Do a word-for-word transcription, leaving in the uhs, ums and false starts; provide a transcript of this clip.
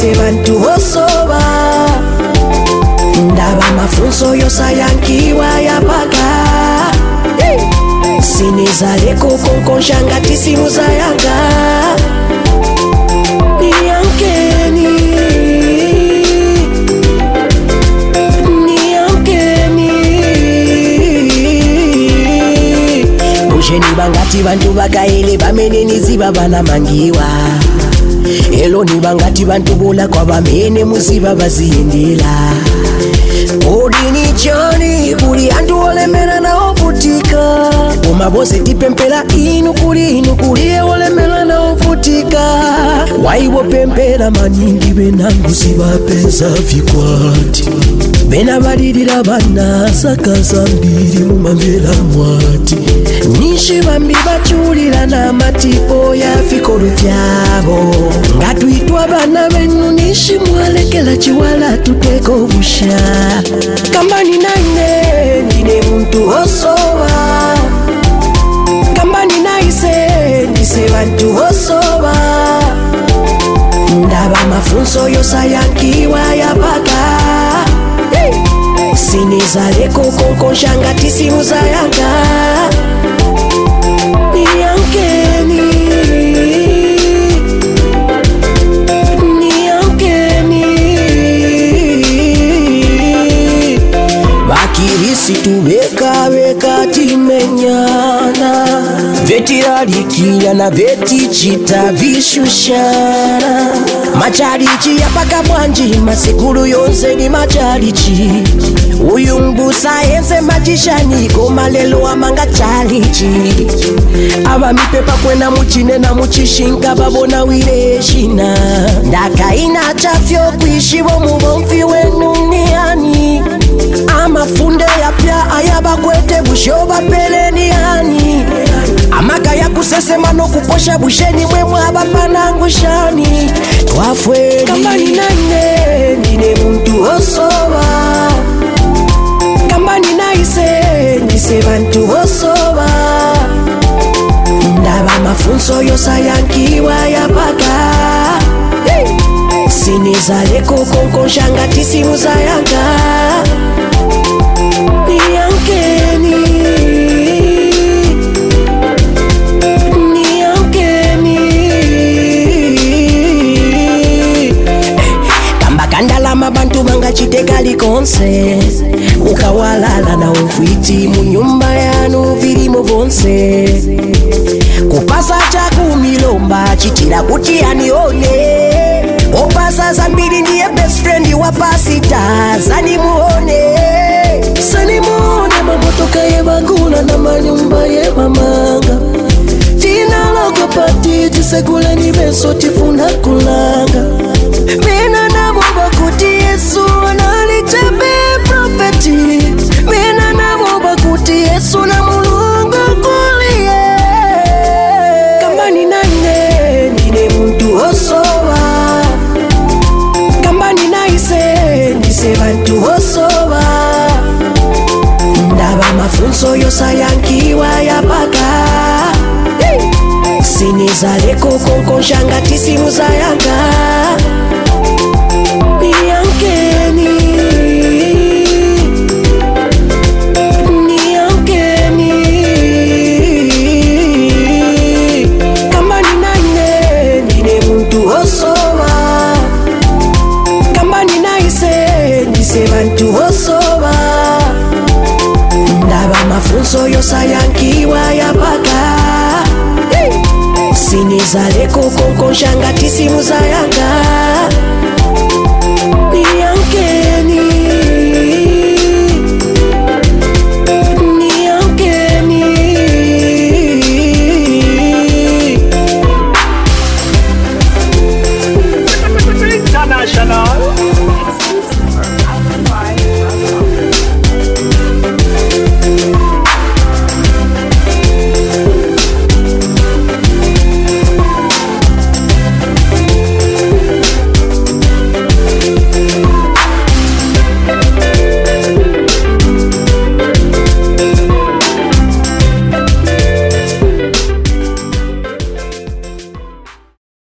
ndise bantu osoba ndaba mafunso yosayankiwa yapaka sinizaleko konkonsha ngati simu zayanga niyankeni niyankeni busheni bangati bantu bakaele bamene niziba banamangiwa elo nibangati bantu bola kwa bamene muziba baziyendela odini chani kuli antu olemera na ovutika umabose tipempera inu kuli inu kuli olemera na ovutika waibo pempera maningi benangu sibapeza vikwati bena balirira bana sakaza mbiri mumamvera mwati nishi bambi bachulira na matipo ya fikolo vyabo ngatuitwa bana benu nishi mwalekela chiwala tuteko busha kambani naine nine muntu osoba kambani naise nise bantu osoba ndaba mafunso yosayankiwa yapaka sinizaleko konkonsha ngati simu zayanga niyankeni niyankeni bakirisitu beka beka timenyana vetiralikirana vetichita vishushana machalichi yapaka bwanji masikulu yonse ni machalichi uyu mbusa yense majishani koma lelo amanga chalichi aba mipepa kwena muchine na muchishinga babona wile shina ndakaina chafyo kuishiwo mubomfi wenu niani amafunde yapya ayaba kwete bushoba peleni yani amaka ya kusesema no kuposha busheni mwemwe abapanangushani twafweni kambani naine nine muntu osoba kambani naise nise bantu osoba ndaba mafunso yosayankiwa yapaka sinizaleko konkonsha ngati simu zayanga niyankeni niyankeni kamba kandalama bantu bangachiteka likonse ukawalala na ufiti munyumba yanu vilimo vonse kupasa chakumilomba chitira kuti anione opasa zambiri ndiye best friend wa pasita zani muone sani muone mamotoka ye bagula na manyumba ye mamanga tina logo pati tisekule ni beso tifuna kulanga mina na moba kuti Yesu analichebe profeti mina na moba kuti Yesu na mulungu kulie kambani nane nine muntu osoba kambani naise nise bantu osoba ndaba mafunso yosayankiwa yapaka sinizaleko konkonsha ngati simu zayanga niyankeni niyankeni kambani naine nine muntu osoba kambani naise nise bantu osoba ndaba mafunso yosayankiwa yapaka sinizaleko konkonsha ngati simu zayanga